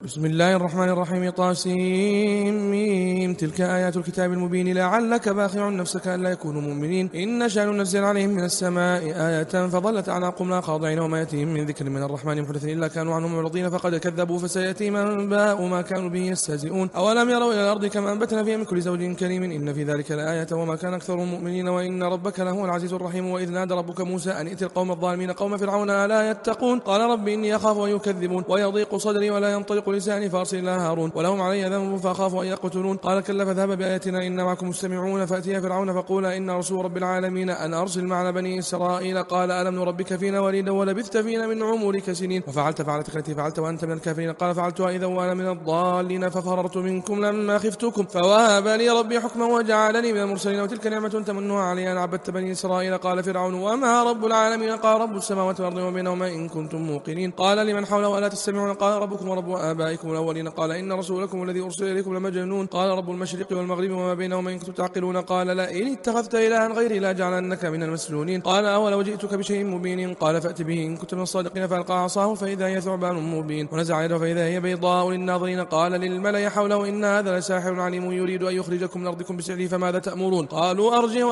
بسم الله الرحمن الرحيم. طاسيم تلك آيات الكتاب المبين لعلك باخع نفسك ألا يكونوا مؤمنين إن نشأ ننزل عليهم من السماء آية فظلت أعناقهم لا خاضعين وما يأتيهم من ذكر من الرحمن محدث إلا كانوا عنه معرضين فقد كذبوا فسيأتيهم أنباء ما كانوا به يستهزئون أولم يروا إلى الأرض كما أنبتنا فيها من كل زوج كريم إن في ذلك لآية وما كان أكثرهم مؤمنين وإن ربك لهو العزيز الرحيم وإذ نادى ربك موسى أن ائت القوم الظالمين قوم فرعون ألا يتقون قال رب إني أخاف أن يكذبون ويضيق صدري ولا ينطلق لساني فأرسل إلى هارون ولهم علي ذنب فأخاف أن يقتلون قال كلا فاذهب بآياتنا إن معكم مستمعون فأتيا فرعون فقولا إن رسول رب العالمين أن أرسل معنا بني إسرائيل قال ألم نربك فينا وليدا ولبثت فينا من عمرك سنين وفعلت فعلتك التي فعلت وأنت من الكافرين قال فعلتها إذا وأنا من الضالين ففررت منكم لما خفتكم فوهب لي ربي حكما وجعلني من المرسلين وتلك نعمة تمنها علي أن عبدت بني إسرائيل قال فرعون وما رب العالمين قال رب السماوات والأرض وبينهما إن كنتم موقنين قال لمن حوله ألا تستمعون قال ربكم ورب آبائكم الأولين قال إن رسولكم الذي أرسل إليكم لمجنون قال رب المشرق والمغرب وما بينهما إن كنتم تعقلون قال لا إن اتخذت إلها غيري لا جعلنك من المسلولين قال أولو جئتك بشيء مبين قال فأت به إن كنت من الصادقين فألقى عصاه فإذا هي ثعبان مبين ونزع يده فإذا هي بيضاء للناظرين قال للملأ حوله إن هذا لساحر عليم يريد أن يخرجكم من أرضكم بسحره فماذا تأمرون قالوا أرجه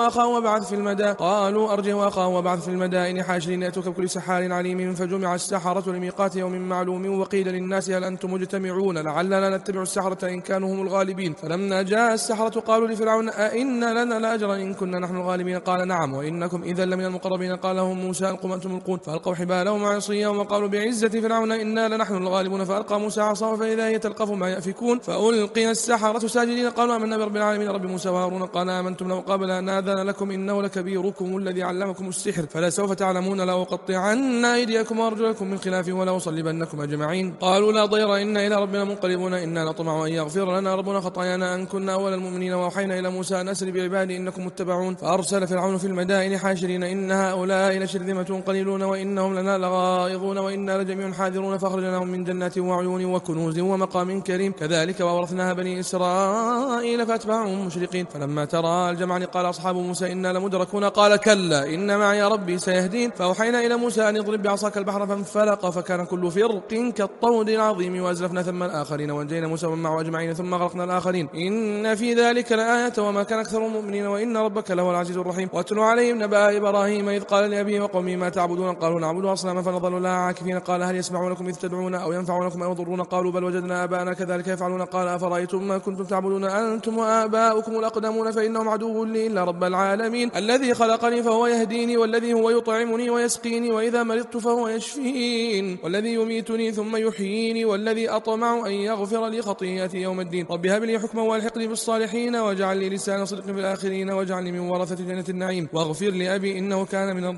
وأخاه وبعث في المدائن حاشرين يأتوك بكل سحار عليم فجمع السحرة لميقات يوم معلوم وقيل للناس هل أنتم مجتمعون لعلنا نتبع السحرة إن كانوا هم الغالبين فلما جاء السحرة قالوا لفرعون أئن لنا لأجرا إن كنا نحن الغالبين قال نعم وإنكم إذا لمن المقربين قال لهم موسى ألقوا ما أنتم ملقون فألقوا حبالهم وعصيهم وقالوا بعزة فرعون إنا لنحن الغالبون فألقى موسى عصاه فإذا هي تلقف ما يأفكون فألقي السحرة ساجدين قالوا آمنا برب العالمين رب موسى وهارون قال آمنتم له قبل أن آذن لكم إنه لكبيركم الذي علمكم السحر فلسوف تعلمون لأقطعن أيديكم وأرجلكم من خلاف ولأصلبنكم أجمعين قالوا لا ضير إنا إلى ربنا منقلبون إنا نطمع أن يغفر لنا ربنا خطايانا أن كنا أول المؤمنين وأوحينا إلى موسى أن أسر بعبادي إنكم متبعون فأرسل فرعون في المدائن حاشرين إن هؤلاء لشرذمة قليلون وإنهم لنا لغائظون وإنا لجميع حاذرون فأخرجناهم من جنات وعيون وكنوز ومقام كريم كذلك وورثناها بني إسرائيل فأتبعهم مشرقين فلما ترى الجمعان قال أصحاب موسى إنا لمدركون قال كلا إن معي ربي سيهدين فأوحينا إلى موسى أن يضرب بعصاك البحر فانفلق فكان كل فرق كالطود العظيم وأزلفنا ثم الآخرين وانجينا موسى ومن معه أجمعين ثم غرقنا الآخرين إن في ذلك لآية وما كان أكثر المؤمنين وإن ربك لهو العزيز الرحيم واتل عليهم نبأ إبراهيم إذ قال لأبيه وقومه ما تعبدون قالوا نعبد أصناما فنظل لها عاكفين قال هل يسمعونكم إذ تدعون أو ينفعونكم أو يضرون قالوا بل وجدنا آباءنا كذلك يفعلون قال أفرأيتم ما كنتم تعبدون أنتم وآباؤكم الأقدمون فإنهم عدو لي إلا رب العالمين الذي خلقني فهو يهديني والذي هو يطعمني ويسقيني وإذا مرضت فهو يشفين والذي يميتني ثم يحييني والذي أطمع أن يغفر لي خطيئتي يوم الدين رب هب لي حكما والحقني بالصالحين واجعل لي لسان صدق في الآخرين واجعلني من ورثة جنة النعيم واغفر لأبي إنه كان من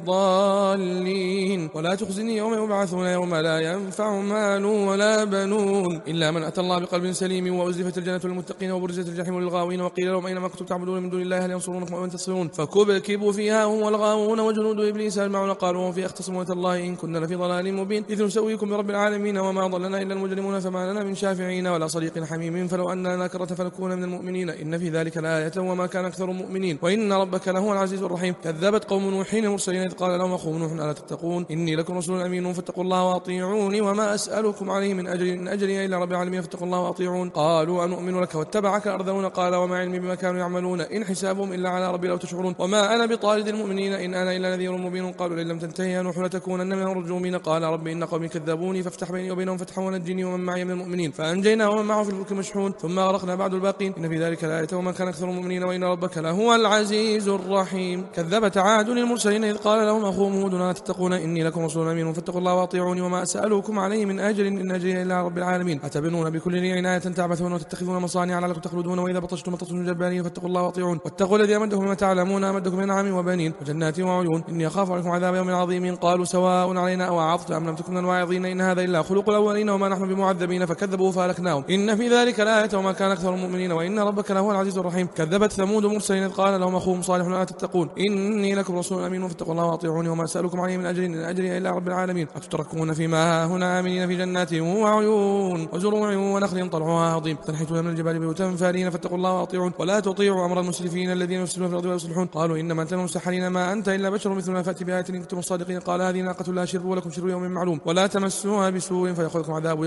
الضالين ولا تخزني يوم يبعثون يوم لا ينفع مال ولا بنون إلا من أتى الله بقلب سليم وأزلفت الجنة للمتقين وبرزت الجحيم للغاوين وقيل لهم أينما كنتم تعبدون من دون الله هل ينصرونكم أو ينتصرون فكبكبوا فيها هم والغاوون وجنود إبليس أجمعون قالوا وهم في اختصموا الله إن كنا لفي ضلال مبين إذ نسويكم برب العالمين وما ضلنا إلا المجرمون فما لنا من شافعين ولا صديق حميم فلو أن لنا كرة فنكون من المؤمنين إن في ذلك لآية وما كان أكثر المؤمنين وإن ربك لهو العزيز الرحيم كذبت قوم نوح المرسلين إذ قال لهم أخوهم نوح ألا تتقون إني لكم رسول أمين فاتقوا الله وأطيعوني وما أسألكم عليه من أجر إن أجري إلا رب العالمين فاتقوا الله وأطيعون قالوا أنؤمن لك واتبعك الأرذلون قال وما علمي بما كانوا يعملون إن حسابهم إلا على ربي لو تشعرون وما أنا بطارد المؤمنين إن أنا إلا نذير مبين قالوا لئن لم تنتهي يا نوح لتكونن من المرجومين قال رب إن قومي كذبوني فافتح بيني وبينهم فتحا ونجني ومن معي من المؤمنين فأنجيناه ومن معه في الفلك مشحون ثم غرقنا بعد الباقين إن في ذلك لآية وما كان أكثر المؤمنين وإن ربك لهو العزيز الرحيم كذبت عاد المرسلين إذ قال لهم أخوهم هود لا تتقون إني لكم رسول أمين فاتقوا الله وأطيعوني وما أسألكم عليه من أجر إن أجري إلا رب العالمين أتبنون بكل ريع عناية تعبثون وتتخذون مصانع لعلكم تخلدون وإذا بطشتم بطشتم جبارين فاتقوا الله وأطيعون واتقوا الذي أمدكم بما تعلمون أمدكم من نعم وبنين وجنات وعيون إني أخاف عليكم عذاب يوم عظيم قالوا سواء علينا أوعظت أم لم تكن من الواعظين إن هذا إلا خلق الأولين وما نحن بمعذبين فكذبوا فأهلكناهم إن في ذلك لآية وما كان أكثر المؤمنين وإن ربك لهو العزيز الرحيم كذبت ثمود مرسلين إذ قال لهم أخوهم صالح لا تتقون إني لكم رسول أمين فاتقوا الله وأطيعوني وما أسألكم عليه من أجر إن أجري إلا رب العالمين أتتركون فيما هنا آمنين في جنات وعيون وزروع ونخل طلعها هضيم تنحتون من الجبال بيوتا فارين فاتقوا الله وأطيعون ولا تطيعوا أمر المسرفين الذين يفسدون في الأرض ولا يصلحون قالوا إنما أنت مسحرين ما أنت إلا بشر مثلنا فأتي بآية إن كنتم صادقين قال هذه ناقة لا شرب ولكم شرب يوم معلوم ولا تمسوها بسوء فيأخذكم عذاب يوم عظيم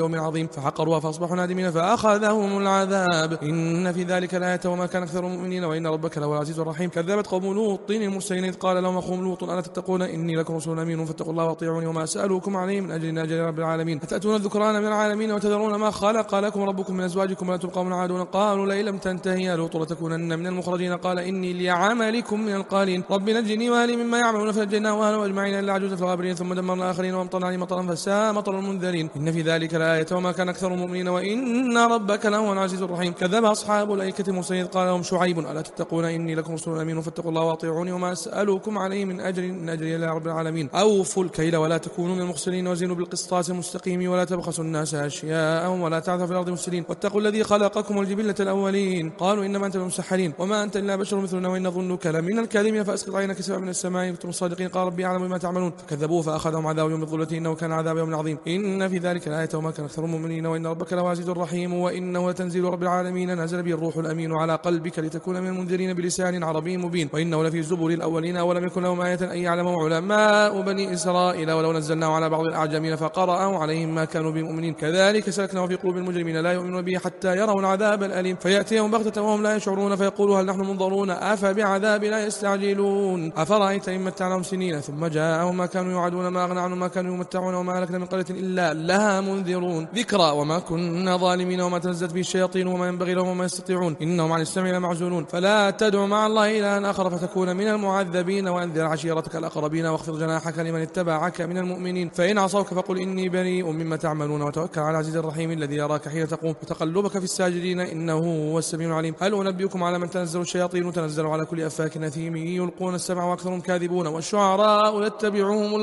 عليم فعقروها فأصبحوا نادمين فأخذهم العذاب إن في ذلك لآية وما كان أكثر المؤمنين وإن ربك لهو العزيز الرحيم كذبت قوم لوط المرسلين إذ قال لهم أخوهم لوط ألا تتقون إني لكم رسول أمين فاتقوا الله وأطيعوني وما أسألكم عليه من أجل رب العالمين أتأتون الذكران من العالمين وتذرون ما خلق لكم ربكم من أزواجكم وأنتم قوم عادون قالوا لئن لم تنتهي يا لوط لتكونن من المخرجين قال إني لعملكم من القالين رب نجني وأهلي مما يعملون فنجيناه وأهله أجمعين إلا عجوزا في الغابرين ثم دمرنا الآخرين وأمطرنا عليهم مطرا فساء مطر المنذرين إن في ذلك لآية وما كان أكثر المؤمنين وإن ربك لهو العزيز الرحيم كذب أصحاب الأيكة المرسلين قال لهم شعيب ألا تتقون إني لكم رسول أمين فاتقوا الله وأطيعوني وما أسألكم عليه من أجر إن أجري إلا رب العالمين أوفوا الكيل ولا تكونوا من المخسرين وزنوا بالقسطاس المستقيم ولا تبخسوا الناس أشياءهم ولا تعثوا في الأرض مفسدين واتقوا الذي خلقكم والجبلة الأولين قالوا إنما أنت بمسحرين وما أنت إلا بشر مثلنا وإن ظنك لمن الكاذبين فأسقط عينك سبع من السماء إن كنتم الصادقين قال ربي أعلم بما تعملون فكذبوه فأخذهم عذاب يوم الظلة إنه كان عذاب يوم عظيم إن في ذلك لآية وما كان أكثر المؤمنين وإن ربك لهو العزيز الرحيم وإنه لتنزيل رب العالمين نزل به الروح الأمين على قلبك لتكون من المنذرين بلسان عربي مبين وإنه لفي زبر الأولين ولم يكن لهم آية أن يعلمه علماء بني إسرائيل ولو نزلناه على بعض الأعجمين فقرأوا عليهم ما كانوا بمؤمنين كذلك سلكناه في قلوب المجرمين لا يؤمنون به حتى يروا العذاب الأليم فيأتيهم بغتة وهم لا يشعرون فيقولوا هل نحن منظرون أفبعذابنا يستعجلون أفرأيت إن متعناهم سنين ثم جاءهم ما كانوا يوعدون ما أغنى عنهم ما كانوا يمتعون وما أهلكنا من قرية إلا لها منذرون ذكرى وما كنا ظالمين وما تنزلت به الشياطين وما ينبغي لهم وما يستطيعون إنهم عن السمع لمعزولون فلا تدع مع الله إلها آخر فتكون من المعذبين وأنذر عشيرتك الأقربين واخفض جناحك لمن اتبعك من المؤمنين فإن عصوك فقل إني بريء مما تعملون وتوكل على العزيز الرحيم الذي يراك حين تقوم وتقلبك في الساجدين إنه هو السميع العليم هل أنبئكم على من تنزل الشياطين تنزل على كل أفاك نثيم يلقون السمع وأكثرهم كاذبون والشعراء يتبعهم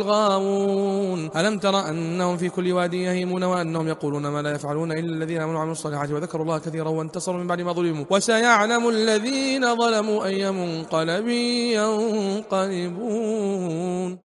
الغاوون ألم تر أنهم في كل وادي يهيمون وأنهم يقولون ما لا يفعلون إلا الذين آمنوا وعملوا الصالحات وذكروا الله كثيرا وانتصروا من بعد ما ظلموا وسيعلم الذين ظلموا أي منقلب ينقلبون